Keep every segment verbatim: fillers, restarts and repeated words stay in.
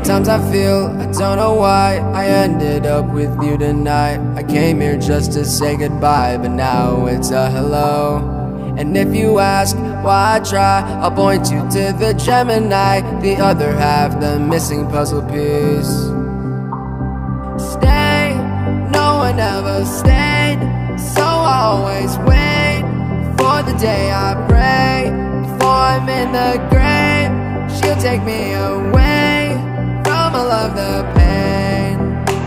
Sometimes I feel, I don't know why I ended up with you tonight. I came here just to say goodbye, but now it's a hello. And if you ask why I try, I'll point you to the Gemini, the other half, the missing puzzle piece. Stay, no one ever stayed, so I always wait for the day I pray. Before I'm in the grave, she'll take me away from all of the pain.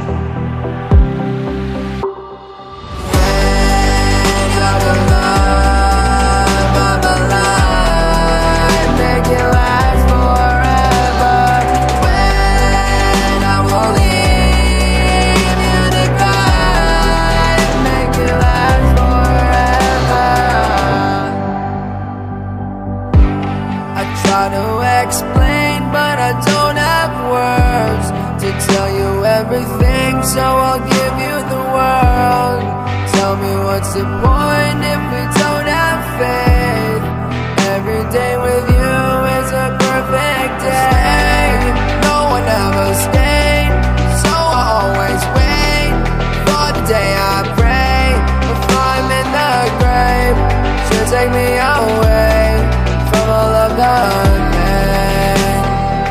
When out of love of a life, make it last forever. When I won't leave you to cry, make it last forever. I try to explain, but I don't have words to tell you everything, so I'll give you the world. Tell me what's the point if we don't have faith? Every day with you is a perfect day. No one ever stayed, so I always wait for the day I pray. If I'm in the grave, she'll take me away from all of the pain.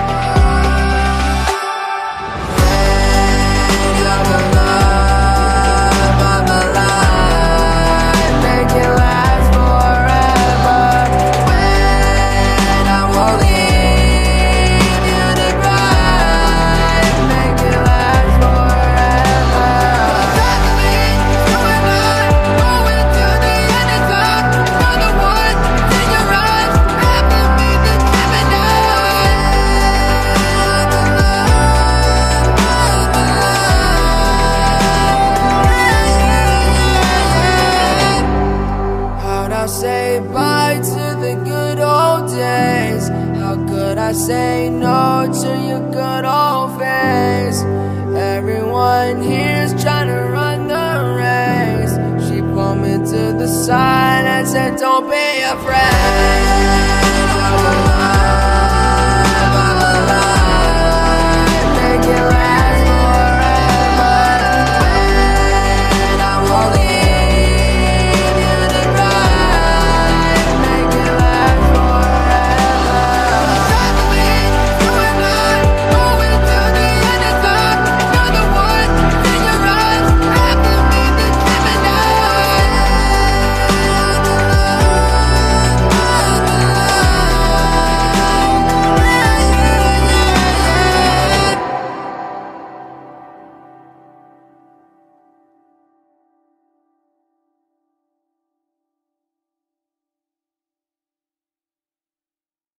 When out of love of a life, make it last forever. When I won't leave you to cry, make it last forever. Traveling, you and I, going to the end of time. You're the one in your eyes, having me the Gemini. How'd I say bye to the good old days? How could I say no to your good old face? Everyone here's trying to run the race. She pulled me to the side and said, don't be afraid.